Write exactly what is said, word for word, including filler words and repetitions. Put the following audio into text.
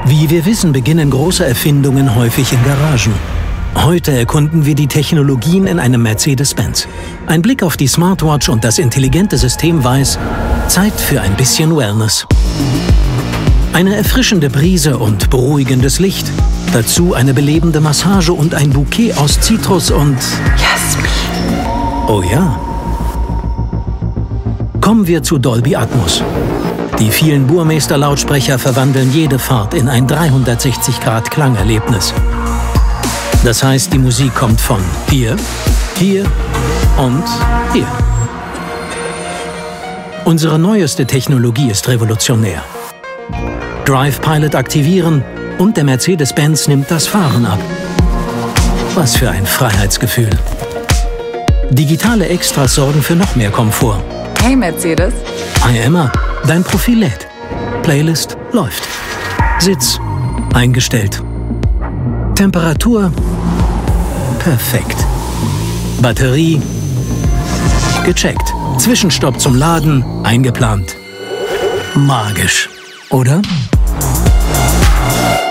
Wie wir wissen, beginnen große Erfindungen häufig in Garagen. Heute erkunden wir die Technologien in einem Mercedes-Benz. Ein Blick auf die Smartwatch und das intelligente System weiß, Zeit für ein bisschen Wellness. Eine erfrischende Brise und beruhigendes Licht. Dazu eine belebende Massage und ein Bouquet aus Zitrus und Jasmin. Oh ja. Kommen wir zu Dolby Atmos. Die vielen Burmester-Lautsprecher verwandeln jede Fahrt in ein dreihundertsechzig Grad Klangerlebnis. Das heißt, die Musik kommt von hier, hier und hier. Unsere neueste Technologie ist revolutionär. Drive Pilot aktivieren und der Mercedes-Benz nimmt das Fahren ab. Was für ein Freiheitsgefühl. Digitale Extras sorgen für noch mehr Komfort. Hey Mercedes. Hi Emma, dein Profil lädt. Playlist läuft. Sitz eingestellt. Temperatur perfekt. Batterie gecheckt. Zwischenstopp zum Laden eingeplant. Magisch, oder?